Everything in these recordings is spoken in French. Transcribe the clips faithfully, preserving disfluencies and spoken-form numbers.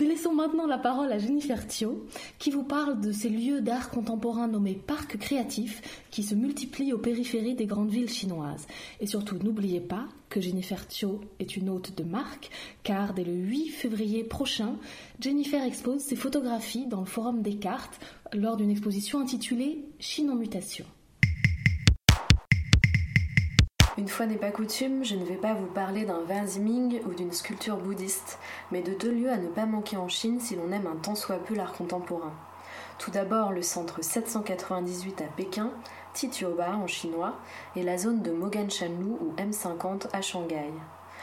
laissons maintenant la parole à Jennifer Thio, qui vous parle de ces lieux d'art contemporain nommés parcs créatifs qui se multiplient aux périphéries des grandes villes chinoises. Et surtout, n'oubliez pas que Jennifer Thio est une hôte de marque, car dès le huit février prochain, Jennifer expose ses photographies dans le Forum Descartes lors d'une exposition intitulée « Chine en mutation ». Une fois n'est pas coutume, je ne vais pas vous parler d'un Wenziming ou d'une sculpture bouddhiste, mais de deux lieux à ne pas manquer en Chine si l'on aime un tant soit peu l'art contemporain. Tout d'abord le centre sept cent quatre-vingt-dix-huit à Pékin, Titioba en chinois, et la zone de Moganshanlu ou M cinquante à Shanghai.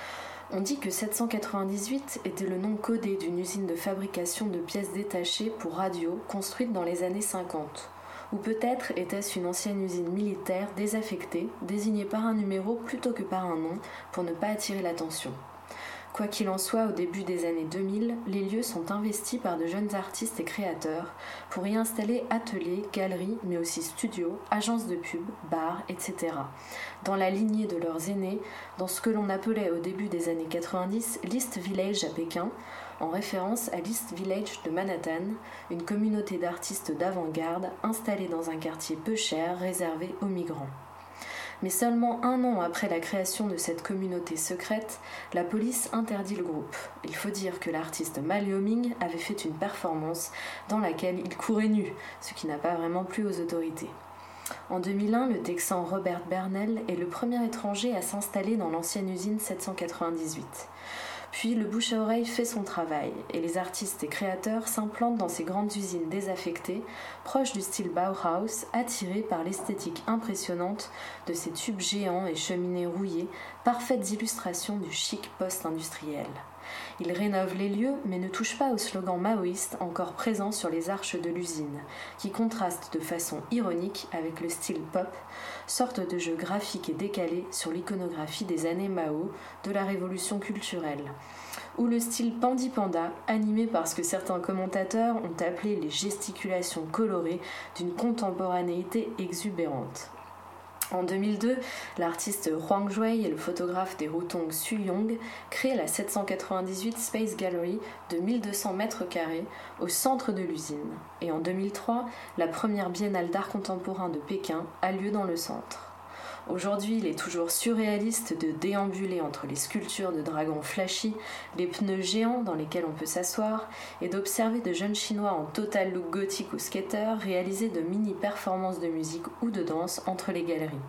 On dit que sept cent quatre-vingt-dix-huit était le nom codé d'une usine de fabrication de pièces détachées pour radio construite dans les années cinquante. Ou peut-être était-ce une ancienne usine militaire désaffectée, désignée par un numéro plutôt que par un nom, pour ne pas attirer l'attention. Quoi qu'il en soit, au début des années deux mille, les lieux sont investis par de jeunes artistes et créateurs pour y installer ateliers, galeries, mais aussi studios, agences de pub, bars, et cetera. Dans la lignée de leurs aînés, dans ce que l'on appelait au début des années quatre-vingt-dix l'East Village à Pékin, en référence à l'East Village de Manhattan, une communauté d'artistes d'avant-garde installée dans un quartier peu cher réservé aux migrants. Mais seulement un an après la création de cette communauté secrète, la police interdit le groupe. Il faut dire que l'artiste Mal Yo-ming avait fait une performance dans laquelle il courait nu, ce qui n'a pas vraiment plu aux autorités. En deux mille un, le Texan Robert Bernal est le premier étranger à s'installer dans l'ancienne usine sept cent quatre-vingt-dix-huit. Puis le bouche à oreille fait son travail et les artistes et créateurs s'implantent dans ces grandes usines désaffectées, proches du style Bauhaus, attirés par l'esthétique impressionnante de ces tubes géants et cheminées rouillées, parfaites illustrations du chic post-industriel. Ils rénovent les lieux mais ne touchent pas au slogan maoïste encore présent sur les arches de l'usine, qui contraste de façon ironique avec le style pop, sorte de jeu graphique et décalé sur l'iconographie des années Mao de la révolution culturelle, ou le style Pandi Panda, animé par ce que certains commentateurs ont appelé les gesticulations colorées d'une contemporanéité exubérante. En deux mille deux, l'artiste Huang Zhuai et le photographe des Rutong Su-yong créent la sept cent quatre-vingt-dix-huit Space Gallery de mille deux cents mètres carrés au centre de l'usine. Et en deux mille trois, la première biennale d'art contemporain de Pékin a lieu dans le centre. Aujourd'hui, il est toujours surréaliste de déambuler entre les sculptures de dragons flashy, les pneus géants dans lesquels on peut s'asseoir, et d'observer de jeunes Chinois en total look gothique ou skater réaliser de mini-performances de musique ou de danse entre les galeries.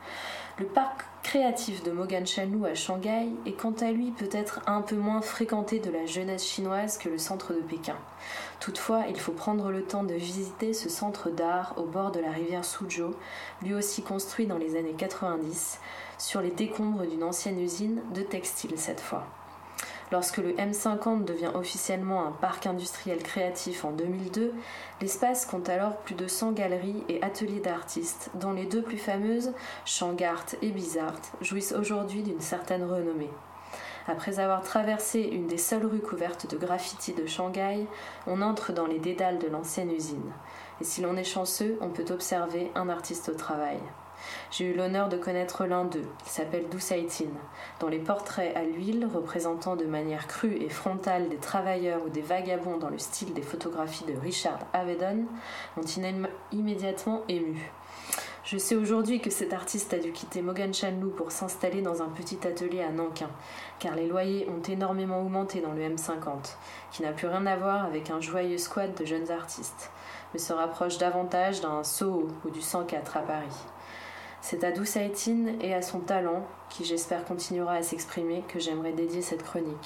Le parc créatif de Moganshanlu à Shanghai est quant à lui peut-être un peu moins fréquenté de la jeunesse chinoise que le centre de Pékin. Toutefois, il faut prendre le temps de visiter ce centre d'art au bord de la rivière Suzhou, lui aussi construit dans les années quatre-vingt-dix, sur les décombres d'une ancienne usine de textile cette fois. Lorsque le M cinquante devient officiellement un parc industriel créatif en deux mille deux, l'espace compte alors plus de cent galeries et ateliers d'artistes, dont les deux plus fameuses, Shangart et Bizart, jouissent aujourd'hui d'une certaine renommée. Après avoir traversé une des seules rues couvertes de graffitis de Shanghai, on entre dans les dédales de l'ancienne usine. Et si l'on est chanceux, on peut observer un artiste au travail. J'ai eu l'honneur de connaître l'un d'eux, qui s'appelle Du Saitin, dont les portraits à l'huile, représentant de manière crue et frontale des travailleurs ou des vagabonds dans le style des photographies de Richard Avedon, m'ont immédiatement ému. Je sais aujourd'hui que cet artiste a dû quitter Moganshanlu pour s'installer dans un petit atelier à Nankin, car les loyers ont énormément augmenté dans le M cinquante, qui n'a plus rien à voir avec un joyeux squad de jeunes artistes, mais se rapproche davantage d'un Soho ou du cent quatre à Paris. C'est à Du Saitin et à son talent, qui j'espère continuera à s'exprimer, que j'aimerais dédier cette chronique.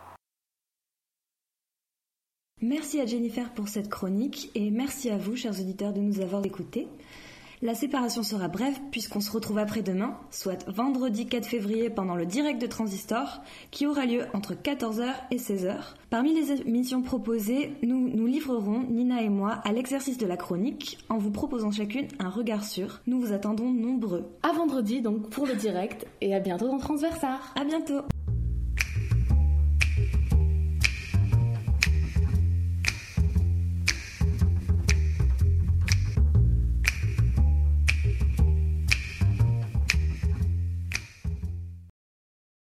Merci à Jennifer pour cette chronique et merci à vous, chers auditeurs, de nous avoir écoutés. La séparation sera brève puisqu'on se retrouve après-demain, soit vendredi quatre février pendant le direct de Transistor, qui aura lieu entre quatorze heures et seize heures. Parmi les émissions proposées, nous nous livrerons, Nina et moi, à l'exercice de la chronique, en vous proposant chacune un regard sur. Nous vous attendons nombreux. À vendredi donc pour le direct et à bientôt dans Transversar. À bientôt.